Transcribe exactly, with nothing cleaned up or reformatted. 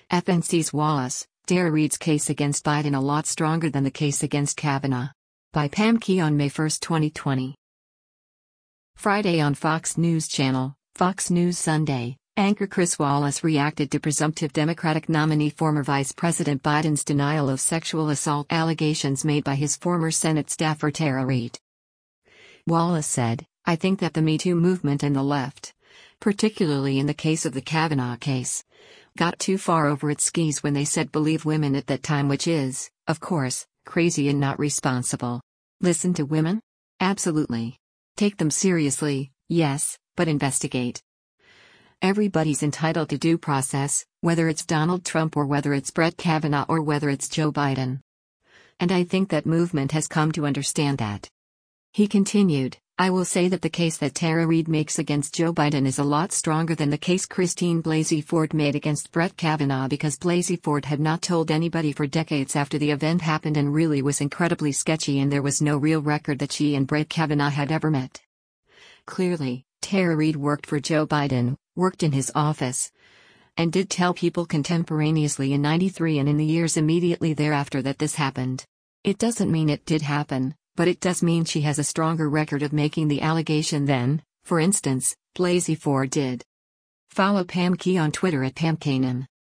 F N C's Wallace, Tara Reade's case against Biden a lot stronger than the case against Kavanaugh. By Pam Key on May first, twenty twenty. Friday on Fox News Channel, Fox News Sunday, anchor Chris Wallace reacted to presumptive Democratic nominee former Vice President Biden's denial of sexual assault allegations made by his former Senate staffer Tara Reade. Wallace said, "I think that the Me Too movement and the left, particularly in the case of the Kavanaugh case, got too far over its skis when they said believe women at that time, which is, of course, crazy and not responsible. Listen to women? Absolutely. Take them seriously, yes, but investigate. Everybody's entitled to due process, whether it's Donald Trump or whether it's Brett Kavanaugh or whether it's Joe Biden. And I think that movement has come to understand that." He continued, "I will say that the case that Tara Reade makes against Joe Biden is a lot stronger than the case Christine Blasey Ford made against Brett Kavanaugh, because Blasey Ford had not told anybody for decades after the event happened and really was incredibly sketchy, and there was no real record that she and Brett Kavanaugh had ever met. Clearly, Tara Reade worked for Joe Biden, worked in his office, and did tell people contemporaneously in ninety-three and in the years immediately thereafter that this happened. It doesn't mean it did happen, but it does mean she has a stronger record of making the allegation than, for instance, Blasey Ford did." Follow Pam Key on Twitter at Pam Kanan.